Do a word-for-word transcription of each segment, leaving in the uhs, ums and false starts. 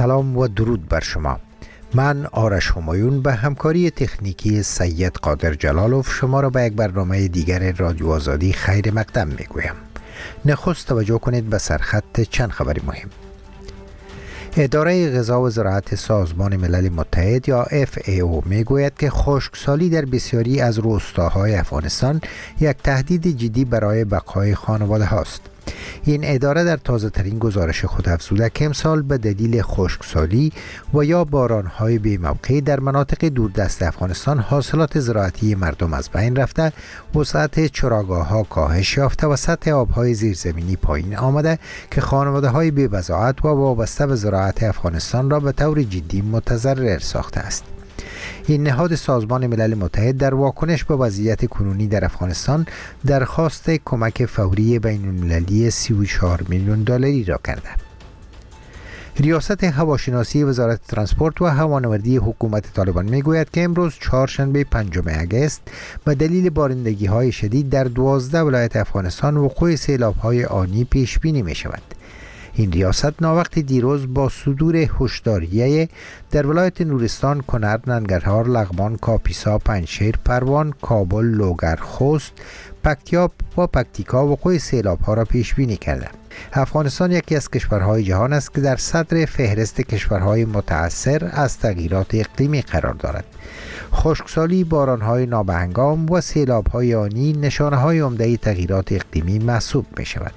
سلام و درود بر شما. من آرش همایون به همکاری تکنیکی سید قادر جلالوف شما را به یک برنامه دیگر رادیو آزادی خیر مقدم می گویم. نخست توجه کنید به سرخط چند خبری مهم. اداره غذا و زراعت سازمان ملل متحد یا اف ای او می گوید که خشکسالی در بسیاری از روستاهای افغانستان یک تهدید جدی برای بقای خانواده هاست. این اداره در تازه ترین گزارش خود افزوده که امسال به دلیل خشکسالی و یا بارانهای بی موقع در مناطق دوردست افغانستان حاصلات زراعتی مردم از بین رفته، وسعت چراگاه ها کاهش یافته و سطح آبهای زیرزمینی پایین آمده که خانواده های بی بضاعت و وابسته به زراعت افغانستان را به طور جدی متضرر ساخته است. این نهاد سازمان ملل متحد در واکنش به وضعیت کنونی در افغانستان درخواست کمک فوری بین المللی سی و چهار میلیون دلاری را کرده. ریاست هواشناسی وزارت ترانسپورت و هوانوردی حکومت طالبان میگوید که امروز چهارشنبه پنجم اگست به دلیل بارندگی های شدید در دوازده ولایت افغانستان وقوع سیلاب های آنی پیش بینی می شود. این ریاست ناوقت دیروز با صدور هشداریه در ولایت نورستان، کنر، ننگرهار، لغمان، کاپیسا، پنجشیر، پروان، کابل، لوگر، خوست، پکتیا و پکتیکا وقوع سیلاب ها را پیش بینی کرده. افغانستان یکی از کشورهای جهان است که در صدر فهرست کشورهای متأثر از تغییرات اقلیمی قرار دارد. خشکسالی، بارانهای نابهنگام و سیلاب‌های آنی نشانه‌های عمده تغییرات اقلیمی محسوب می‌شود.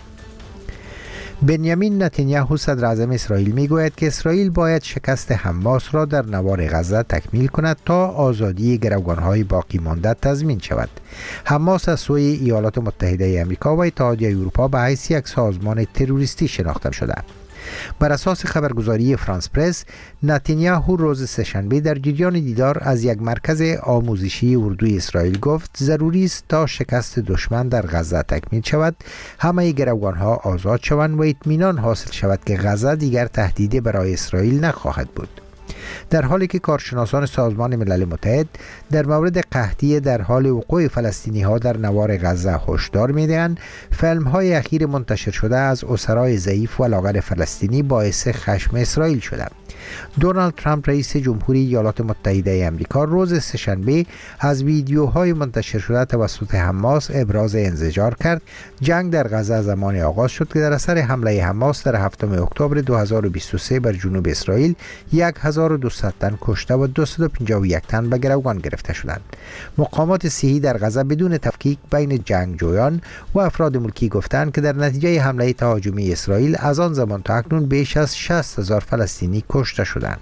بنیامین نتانیاهو صدر اعظم اسرائیل میگوید که اسرائیل باید شکست حماس را در نوار غزه تکمیل کند تا آزادی گروگانهای باقی مانده تضمین شود. حماس از سوی ایالات متحده آمریکا و اتحادیه اروپا به حیث یک سازمان تروریستی شناخته شده. بر اساس خبرگزاری فرانس پرس، نتانیاهو روز سه‌شنبه در جریان دیدار از یک مرکز آموزشی اردوی اسرائیل گفت ضروری است تا شکست دشمن در غزه تکمیل شود، همه گروگانها آزاد شوند و اطمینان حاصل شود که غزه دیگر تهدیدی برای اسرائیل نخواهد بود. در حالی که کارشناسان سازمان ملل متحد در مورد قحطی در حال وقوع فلسطینی ها در نوار غزه هشدار می‌دهند، فیلم های اخیر منتشر شده از اسرای ضعیف و لاغر فلسطینی باعث خشم اسرائیل شده. دونالد ترامپ رئیس جمهوری ایالات متحده آمریکا روز سه‌شنبه از ویدیوهای منتشر شده توسط حماس ابراز انزجار کرد. جنگ در غزه زمان آغاز شد که در اثر حمله حماس در هفتم اکتبر دو هزار و بیست و سه بر جنوب اسرائیل هزار و دویست تن کشته و دویست و پنجاه و یک تن به گروگان گرفته شدند. مقامات صحی در غزه بدون تفکیک بین جنگجویان و افراد ملکی گفتند که در نتیجه حمله تهاجمی اسرائیل از آن زمان تا اکنون بیش از شصت هزار فلسطینی کشته شدند.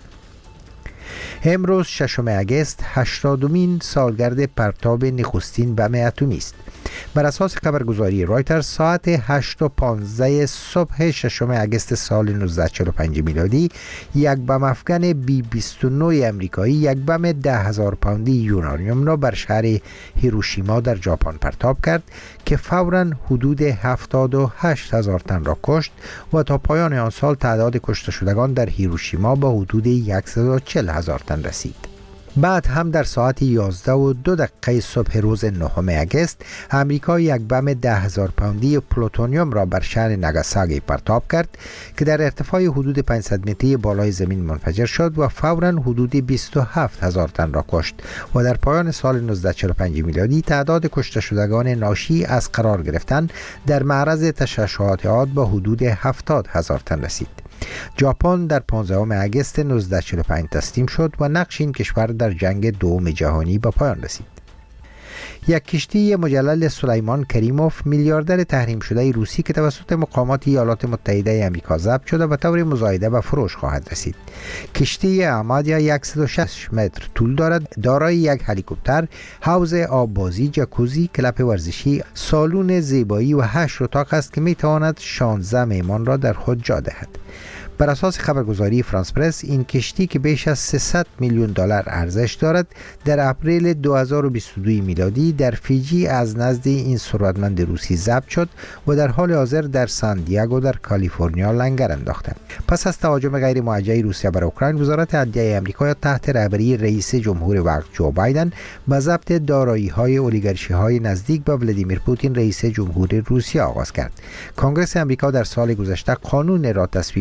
امروز ششم اگست هشتادمین سالگرد پرتاب نخستین بم اتمی است. بر اساس خبرگزاری رایترز ساعت هشت و پانزده صبح ششم اگست سال نوزده چهل و پنج میلادی یک بم افغان بی بیست و نه امریکایی یک بم ده هزار پوندی یورانیوم را بر شهر هیروشیما در ژاپن پرتاب کرد که فوراً حدود هفتاد و هشت هزار تن را کشت و تا پایان آن سال تعداد کشته شدگان در هیروشیما به حدود صد و چهل هزار تن رسید. بعد هم در ساعت یازده و دو دقیقه صبح روز نهم اگست امریکا یک بم ده هزار پوندی پلوتونیوم را بر شهر ناگاساکی پرتاب کرد که در ارتفاع حدود پانصد متری بالای زمین منفجر شد و فوراً حدود بیست و هفت هزار تن را کشت و در پایان سال نوزده چهل و پنج میلادی تعداد کشته شدگان ناشی از قرار گرفتن در معرض تشعشعات آب به حدود هفتاد هزار تن رسید. ژاپن در پانزدهم اگست نوزده چهل و پنج تسلیم شد و نقش این کشور در جنگ دوم جهانی به پایان رسید. یک کشتی مجلل سلیمان کریموف، میلیاردر تحریم شده روسی که توسط مقامات ایالات متحده آمریکا ضبط شده به طور مزایده به فروش خواهد رسید. کشتی آمادیا صد و شش متر طول دارد، دارای یک هلیکوپتر، حوض آببازی، جکوزی، کلپ ورزشی، سالن زیبایی و هشت اتاق است که میتواند شانزده مهمان را در خود جا دهد. بر اساس خبرگزاری فرانس پرس، این کشتی که بیش از سیصد میلیون دلار ارزش دارد در اپریل دو هزار و بیست و دو میلادی در فیجی از نزد این ثروتمند روسی ضبط شد و در حال حاضر در سان دیگو در کالیفرنیا لنگر انداخته. پس از تهاجم غیر موجه روسیه بر اوکراین، وزارت عدلیه آمریکا تحت رهبری رئیس جمهور وقت جو بایدن به ضبط دارایی‌های اولیگارشی‌های نزدیک به ولادیمیر پوتین رئیس جمهور روسیه آغاز کرد. کنگره آمریکا در سال گذشته قانون را تصویب کرد که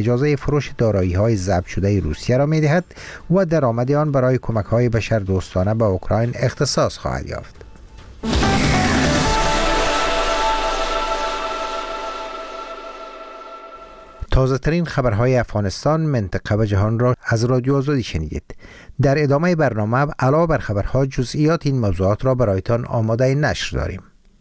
اجازه فروش دارایی‌های ضبط شده روسیه را می‌دهد و درآمد آن برای کمک‌های بشردوستانه به اوکراین اختصاص خواهد یافت. تازه ترین خبرهای افغانستان، منطقه و جهان را از رادیو آزادی شنیدید. در ادامه برنامه علاوه بر خبرها جزئیات این موضوعات را برایتان آماده نشر داریم.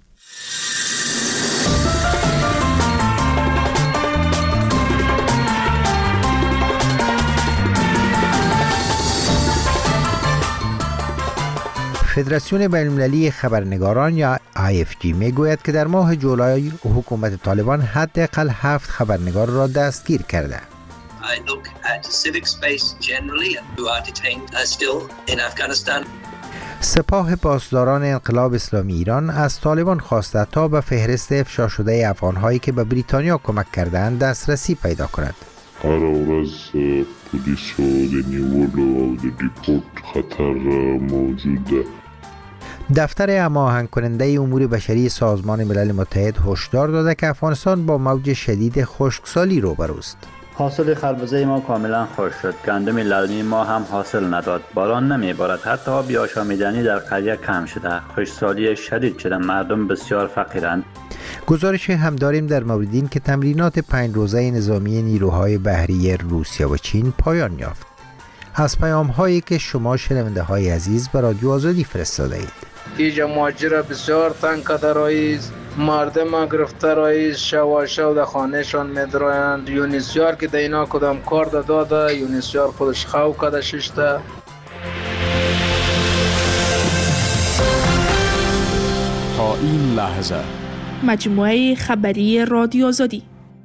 فدراسیون بین‌المللی خبرنگاران یا آی اف جی می گوید که در ماه جولای حکومت طالبان حداقل هفت خبرنگار را دستگیر کرده. I look at civic space generally who are detained still in Afghanistan. سپاه پاسداران انقلاب اسلامی ایران از طالبان خواسته تا به فهرست افشا شده افغان‌هایی که به بریتانیا کمک کردند دسترسی پیدا کند. هر ورځ پولیسو د نیولو او د ریپورت خطر موجود ده. دفتر هماهنگ کننده امور بشری سازمان ملل متحد هشدار داده که افغانستان با موج شدید خشکسالی روبروست. حاصل خربزه ما کاملا خشک شد. گندم للمی ما هم حاصل نداد. باران نمیبارد. حتی آب آشامیدنی در قریه کم شده. خشکسالی شدید شده. مردم بسیار فقیرند. گزارش هم داریم در مورد این که تمرینات پنج روزه نظامی نیروهای بحری روسیه و چین پایان یافت. از پیام هایی که شما شنونده های عزیز به رادیو آزادی فرستاده اید. اینجا ماجرا بسیار تنگ کرده رئیس، مردم گرفته رئیس، شوا شو در خانهشان میدرایند. یونیسیار که دینا کدام کار داده، یونیسیار خودش خو کده ششته. تا این لحظه مجموعه خبری رادیو آزادی.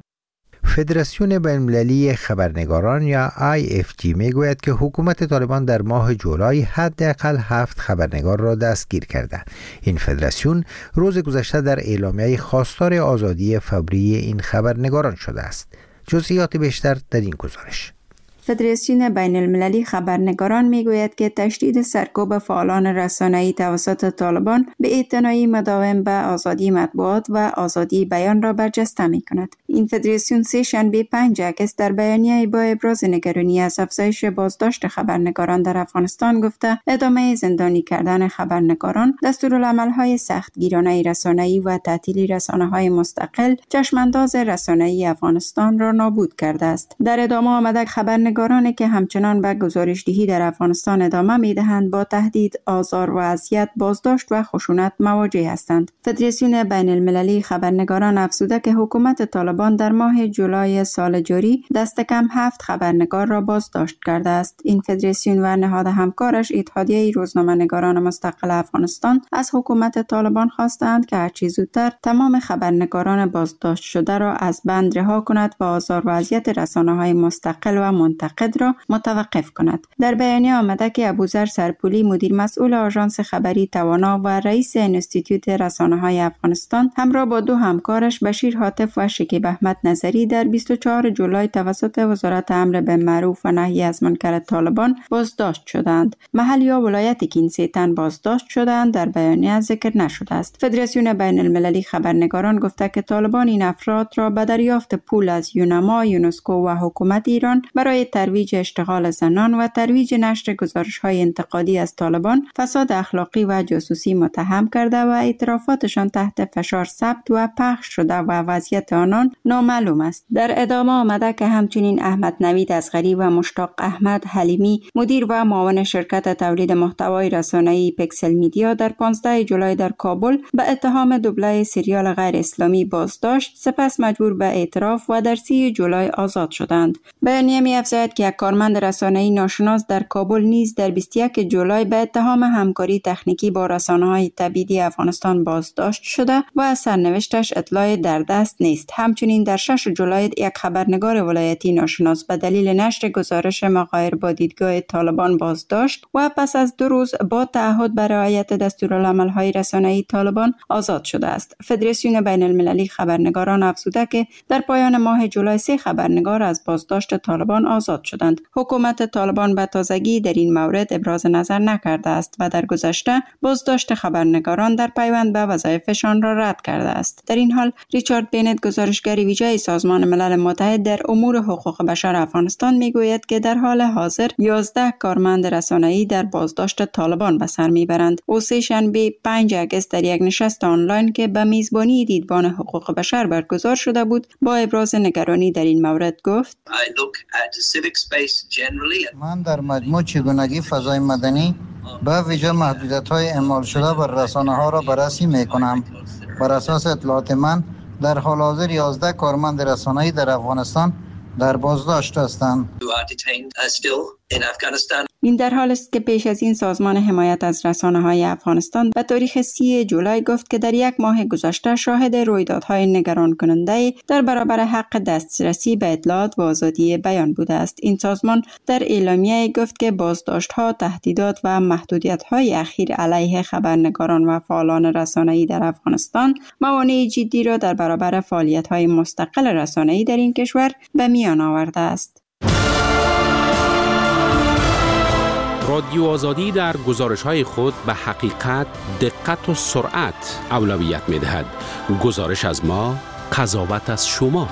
فدراسیون بین‌المللی خبرنگاران یا آی اف جی می گوید که حکومت طالبان در ماه جولای حداقل هفت خبرنگار را دستگیر کرده. این فدراسیون روز گذشته در اعلامیه خواستار آزادی فوری این خبرنگاران شده است. جزئیات بیشتر در این گزارش. فدراسیون بین المللی خبرنگاران میگوید که تشدید سرکوب فعالان رسانه‌ای توسط طالبان به اعتنایی مداوم به آزادی مطبوعات و آزادی بیان را برجسته می‌کند. این فدراسیون سه شنبه پنج اگست در بیانیه‌ای با ابراز نگرانی از افزایش بازداشت خبرنگاران در افغانستان گفته ادامه زندانی کردن خبرنگاران، دستورالعمل‌های سختگیرانه رسانه‌ای و تعطیلی رسانه‌های مستقل چشمانداز رسانه‌ای افغانستان را نابود کرده است. در ادامه آمده خبرنگاران خبرنگارانی که همچنان به گزارش‌دهی در افغانستان ادامه می‌دهند با تهدید، آزار و اذیت، بازداشت و خشونت مواجه هستند. فدراسیون بین المللی خبرنگاران افزوده که حکومت طالبان در ماه جولای سال جاری دست کم هفت خبرنگار را بازداشت کرده است. این فدراسیون و نهاد همکارش اتحادیه روزنامه‌نگاران مستقل افغانستان از حکومت طالبان خواستند که هرچه زودتر تمام خبرنگاران بازداشت شده را از بند رها کند و آزار و اذیت رسانه‌های مستقل و منتقد را متوقف کند. در بیانیه آمده که ابوذر سرپولی، مدیر مسئول آژانس خبری توانا و رئیس انستیتوت رسانه‌های افغانستان، همراه با دو همکارش بشیر حاتف و شکیب احمد نظری در بیست و چهارم جولای توسط وزارت امر بالمعروف و نهی از منکر طالبان بازداشت شدند. محل یا ولایتی که این سه تن بازداشت شدند در بیانیه ذکر نشده است. فدراسیون بین المللی خبرنگاران گفته که طالبان این افراد را به دریافت پول از یونما، یونسکو و حکومت ایران برای ترویج اشتغال زنان و ترویج نشر گزارش‌های انتقادی از طالبان، فساد اخلاقی و جاسوسی متهم کرده و اعترافاتشان تحت فشار ثبت و پخش شده و وضعیت آنان نامعلوم است. در ادامه آمده که همچنین احمد نوید اصغری و مشتاق احمد حلیمی، مدیر و معاون شرکت تولید محتوای رسانه‌ای پیکسل میدیا، در پانزدهم جولای در کابل به اتهام دوبله سریال غیر اسلامی بازداشت، سپس مجبور به اعتراف و در سوم جولای آزاد شدند. بیانیه می‌افزاید که یک کارمند رسانه‌ای ناشناس در کابل نیز در بیست و یکم جولای به اتهام همکاری تکنیکی با رسانه‌های تبعیدی افغانستان بازداشت شده و از سرنوشتش اطلاع در دست نیست. همچنین در ششم جولای یک خبرنگار ولایتی ناشناس به دلیل نشر گزارش مغایر با دیدگاه طالبان بازداشت و پس از دو روز با تعهد بر رعایت دستورالعمل‌های رسانه‌ای طالبان آزاد شده است. فدراسیون بین المللی خبرنگاران افزوده که در پایان ماه جولای سه خبرنگار از بازداشت طالبان آزاد آزاد شدند. حکومت طالبان به تازگی در این مورد ابراز نظر نکرده است و در گذشته بازداشت خبرنگاران در پیوند به وظایفشان را رد کرده است. در این حال ریچارد بینت، گزارشگر ویژه سازمان ملل متحد در امور حقوق بشر افغانستان میگوید که در حال حاضر یازده کارمند رسانه‌ای در بازداشت طالبان به سر میبرند. او سه شنبه پنج آگوست در یک نشست آنلاین که به میزبانی دیدبان حقوق بشر برگزار شده بود با ابراز نگرانی در این مورد گفت: من در مجموع چگونگی فضای مدنی به ویژه محدودیت‌های اعمال شده بر رسانه‌ها را بررسی می‌کنم. بر اساس اطلاعات من در حال حاضر یازده کارمند رسانه‌ای در افغانستان در بازداشت هستند. این در حال است که پیش از این سازمان حمایت از رسانه‌های افغانستان به تاریخ سی جولای گفت که در یک ماه گذشته شاهد رویدادهای نگران کننده در برابر حق دسترسی به اطلاعات و آزادی بیان بوده است. این سازمان در اعلامیه گفت که بازداشت‌ها، تهدیدات و محدودیت‌های اخیر علیه خبرنگاران و فعالان رسانه‌ای در افغانستان موانع جدی را در برابر فعالیت‌های مستقل رسانه‌ای در این کشور به میان آورده است. رادیو آزادی در گزارش‌های خود به حقیقت، دقت و سرعت اولویت می‌دهد. گزارش از ما، قضاوت از شما.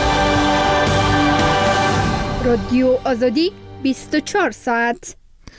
رادیو آزادی بیست و چهار ساعت.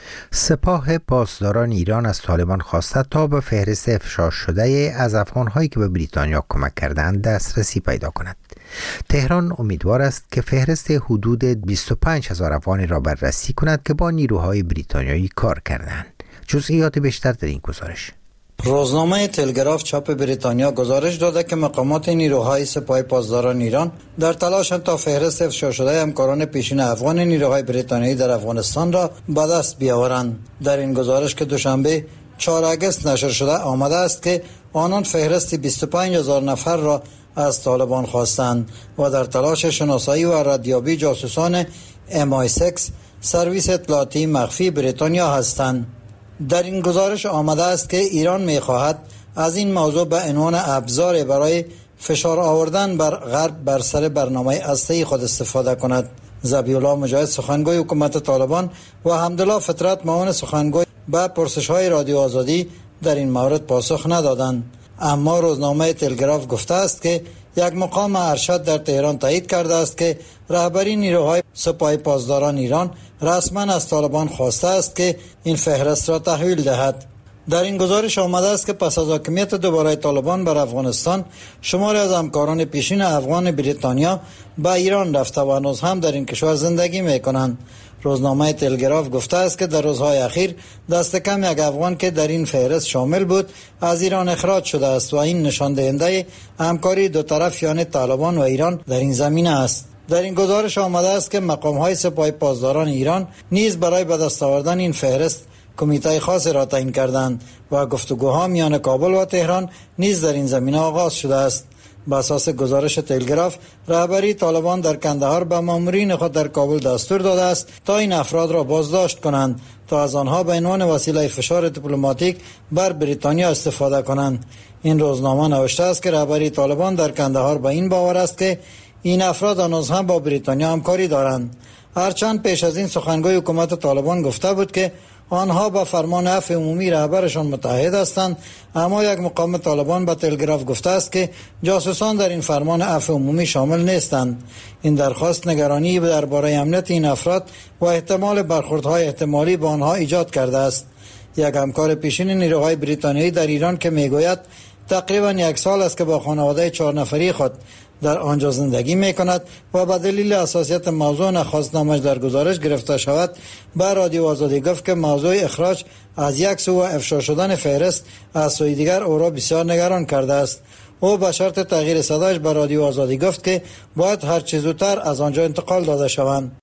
سپاه پاسداران ایران از طالبان خواسته تا به فهرست افشا شده از افغان‌هایی که به بریتانیا کمک کردند دسترسی پیدا کند. تهران امیدوار است که فهرست حدود بیست و پنج هزار افغانی را بررسی کند که با نیروهای بریتانیایی کار کردند. جزئیات بیشتر در این گزارش. روزنامه تلگراف چاپ بریتانیا گزارش داده که مقامات نیروهای سپاه پاسداران ایران در تلاشند تا فهرست افشا شده همکاران پیشین افغان نیروهای بریتانیایی در افغانستان را به دست بیاورند. در این گزارش که دوشنبه چهارم آگوست نشر شده آمده است که آنان فهرست بیست و پنج هزار نفر را از طالبان خواستند و در تلاش شناسایی و ردیابی جاسوسان ام آی شش سرویس اطلاعاتی مخفی بریتانیا هستند. در این گزارش آمده است که ایران می‌خواهد از این موضوع به عنوان ابزار برای فشار آوردن بر غرب بر سر برنامه هسته‌ای خود استفاده کند. ذبیح‌الله مجاهد، سخنگوی حکومت طالبان، و حمدالله فطرت، معاون سخنگوی، به پرسش‌های رادیو آزادی در این مورد پاسخ ندادند. اما روزنامه تلگراف گفته است که یک مقام ارشد در تهران تایید کرده است که رهبری نیروهای سپاه پاسداران ایران رسما از طالبان خواسته است که این فهرست را تحویل دهد. در این گزارش آمده است که پس از حاکمیت دوباره طالبان بر افغانستان، شماری از همکاران پیشین افغان بریتانیا به ایران رفته و هنوز هم در این کشور زندگی می‌کنند. روزنامه تلگراف گفته است که در روزهای اخیر دست کم یک افغان که در این فهرست شامل بود از ایران اخراج شده است و این نشان دهنده همکاری دو طرف یعنی طالبان و ایران در این زمینه است. در این گزارش آمده است که مقام‌های سپاه پاسداران ایران نیز برای به دست آوردن این فهرست کمیته خاص را تعیین کردند و گفتگوها میان کابل و تهران نیز در این زمینه آغاز شده است. بر اساس گزارش تلگراف، رهبری طالبان در کندهار به مامورین خود در کابل دستور داده است تا این افراد را بازداشت کنند تا از آنها به عنوان وسیله فشار دیپلماتیک بر بریتانیا استفاده کنند. این روزنامه نوشته است که رهبری طالبان در کندهار به این باور است که این افراد هنوز هم با بریتانیا همکاری دارند. هرچند پیش از این سخنگوی حکومت طالبان گفته بود که آنها با فرمان عفو عمومی رهبرشان متحد هستند، اما یک مقام طالبان به تلگراف گفته است که جاسوسان در این فرمان عفو عمومی شامل نیستند. این درخواست نگرانی درباره امنیت این افراد و احتمال برخوردهای احتمالی با آنها ایجاد کرده است. یک همکار پیشین نیروهای بریتانیایی در ایران که میگوید تقریبا یک سال است که با خانواده چهار نفری خود در آنجا زندگی می کند و به دلیل حساسیت موضوع نخواست نامش در گزارش گرفته شود، به رادیو آزادی گفت که موضوع اخراج از یک سو و افشا شدن فهرست از سوی دیگر او را بسیار نگران کرده است. او به شرط تغییر صدایش به رادیو آزادی گفت که باید هر چه زودتر از آنجا انتقال داده شوند.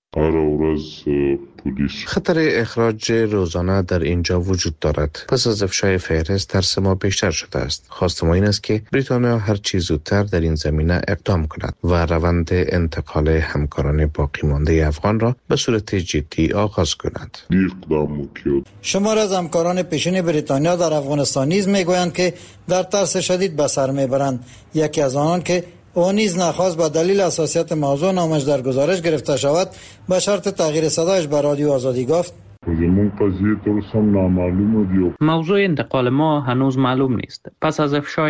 خطر اخراج روزانه در اینجا وجود دارد. پس از افشای فهرست ترس ما بیشتر شده است. خواست ما این است که بریتانیا هر چه زودتر در این زمینه اقدام کند و روند انتقال همکاران باقی مانده افغان را به صورت جدی آغاز کند. شمار از همکاران پیشین بریتانیا در افغانستان نیز میگویند که در ترس شدید به سر میبرند. یکی از آنان که او نیز نخواست به دلیل حساسیت موضوع نامش در گزارش گرفته شود به شرط تغییر صدایش به رادیو آزادی گفت موضوع انتقال ما هنوز معلوم نیست. پس از افشای